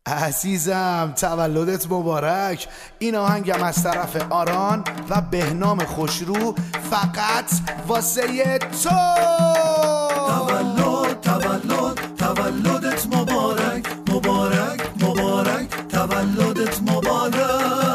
عزیزم تولدت مبارک. این آهنگم از طرف آران و بهنام خوشرو فقط واسه تو. تولدت مبارک، مبارک مبارک، تولدت مبارک.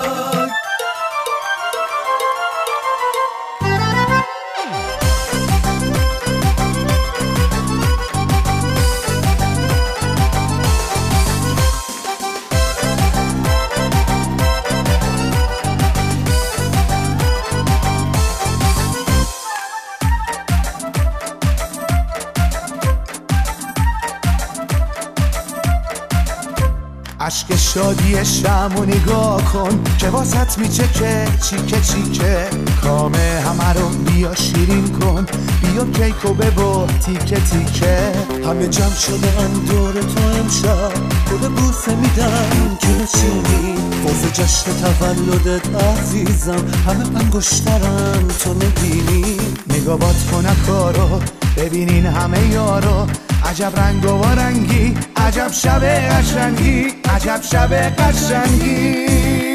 عشق شادی شمو نگاه کن که واسط میچکه چیکه چیکه. کامه همه رو بیا شیرین کن، بیا کیکو ببر تیکه تیکه. همه جمع شده دور تو امشب، گل بوسه میدن که بچینی باز جشن تولدت عزیزم. همه انگشترن تو نگینی. نگاه باد کنه کارو ببینین همه یارو. عجب رنگ و رنگی، عجب شب قشنگی، عجب شب قشنگی.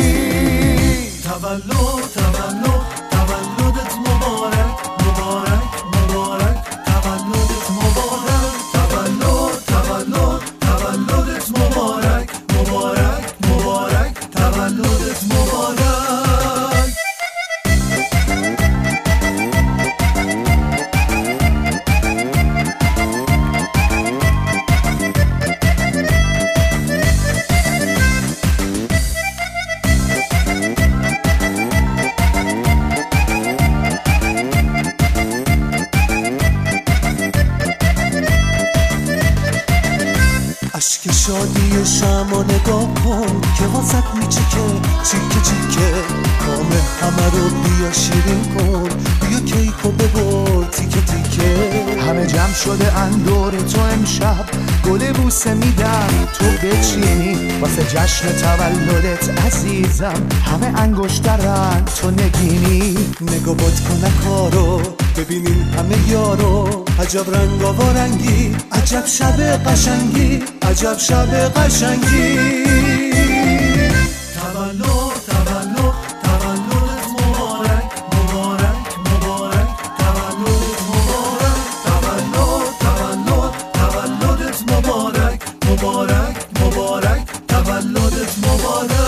تولدت مبارک، مبارک مبارک، تولدت مبارک. تولدت مبارک، مبارک مبارک، تولدت مبارک. عشق شادی شمع نگاه کن که واسط میچکه چیکه چیکه. کامه همه رو بیا شیرین کن، بیا کیکو ببر تیکه تیکه. همه جمع شده دور تو امشب، گل بوسه میدن تو بچینی واسه جشن تولدت عزیزم. همه انگشترن تو نگینی. نگاه باد کنه کارو ببینین همه یارو. عجب رنگ و رنگی، عجب شب قشنگی، عجب شب قشنگی. تولدت مبارک، مبارک مبارک، تولدت مبارک. تولدت مبارک، مبارک مبارک، تولدت مبارک.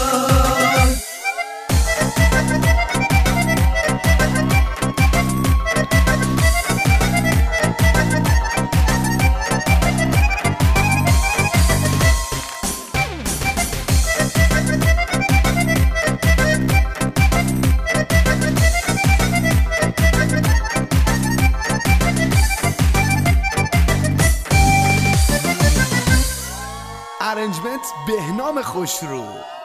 ارنجمنت بهنام خوشرو.